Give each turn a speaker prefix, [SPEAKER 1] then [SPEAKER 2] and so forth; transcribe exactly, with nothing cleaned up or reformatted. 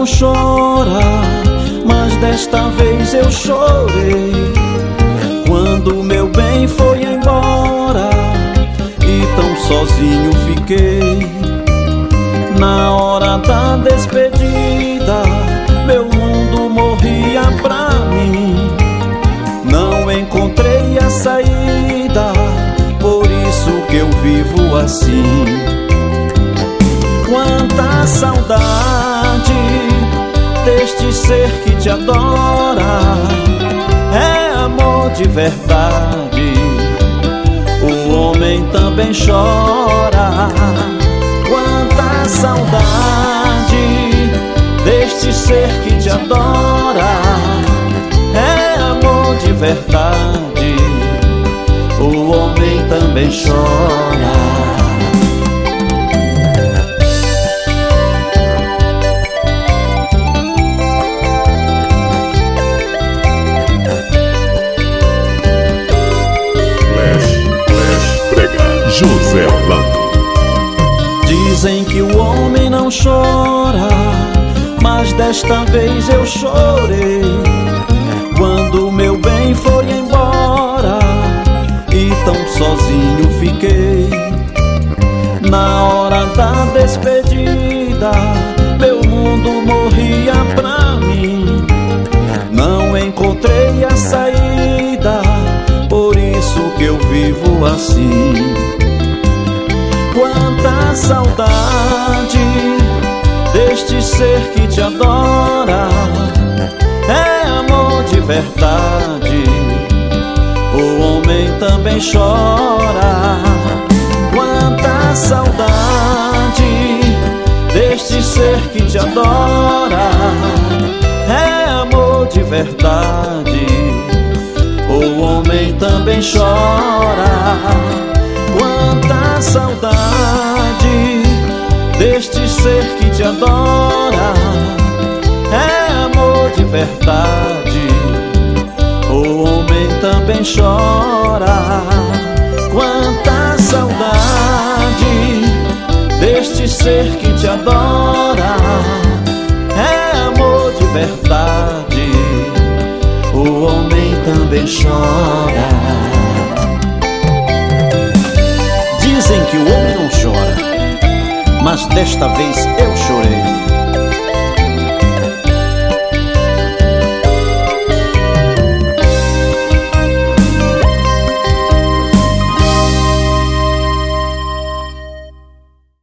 [SPEAKER 1] não chora, mas desta vez eu chorei. Quando meu bem foi embora e tão sozinho fiquei. Na hora da despedida, meu mundo morria pra mim. Não encontrei a saída, por isso que eu vivo assim. Quanta saudade deste ser que te adora. É amor de verdade, o homem também chora. Quanta saudade deste ser que te adora. É amor de verdade, o homem também chora.
[SPEAKER 2] José Orlando.
[SPEAKER 1] Dizem que o homem não chora, mas desta vez eu chorei. Quando meu bem foi embora e tão sozinho fiquei. Na hora da despedida, meu mundo morria pra mim. Não encontrei a saída, por isso que eu vivo assim. Quanta saudade deste ser que te adora. É amor de verdade, o homem também chora. Quanta saudade deste ser que te adora. É amor de verdade, o homem também chora. Quanta saudade deste ser que te adora. É amor de verdade, o homem também chora. Quanta saudade deste ser que te adora. É amor de verdade, o homem também chora.
[SPEAKER 3] Dizem que o homem não chora, mas desta vez eu chorei.